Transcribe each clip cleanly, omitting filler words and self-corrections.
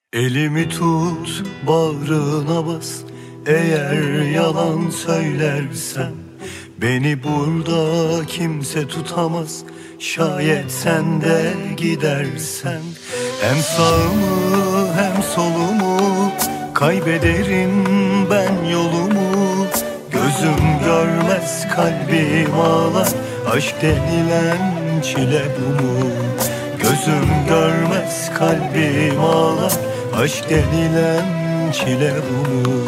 Elimi tut, bağrına bas. Eğer yalan söylersen beni burada kimse tutamaz. Şayet sen de gidersen hem sağımı hem solumu kaybederim ben yolumu. Gözüm görmez kalbim ağlar, aşk denilen çile bu mu? Gözüm görmez kalbim ağlar, aşk denilen çile bu mu?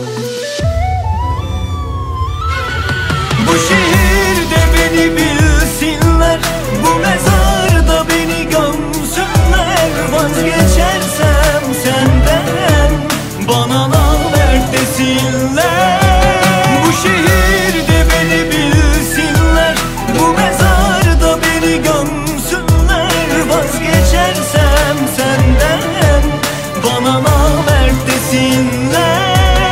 Bu şehirde beni bilsinler, bu mezarda beni gömsünler. Vazgeçersem senden bana namert desinler. Bu şehirde beni bilsinler, bu mezarda beni gömsünler. Vazgeçersem senden bana namert desinler.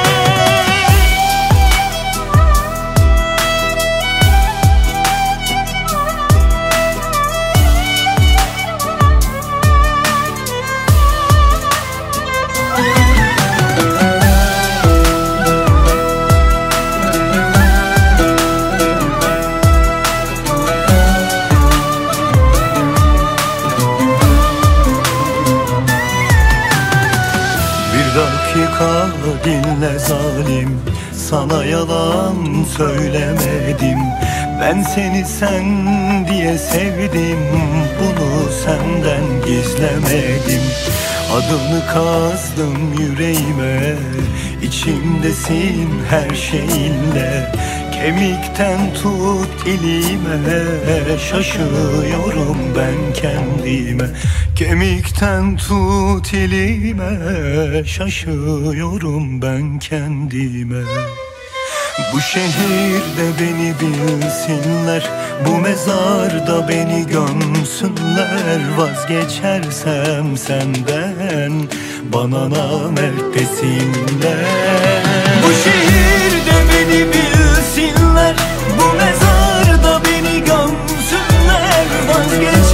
Dakika dinle zalim, sana yalan söylemedim. Ben seni sen diye sevdim, bunu senden gizlemedim. Adını kazdım yüreğime, içimdesin her şeyinle. Kemikten tut iliğime, şaşıyorum ben kendime. Kemikten tut iliğime, şaşıyorum ben kendime. Bu şehirde beni bilsinler, bu mezarda beni gömsünler. Vazgeçersem senden bana namert desinler. Bu şehirde beni bilsinler, bu mezarda beni gömsünler. Vazgeçersem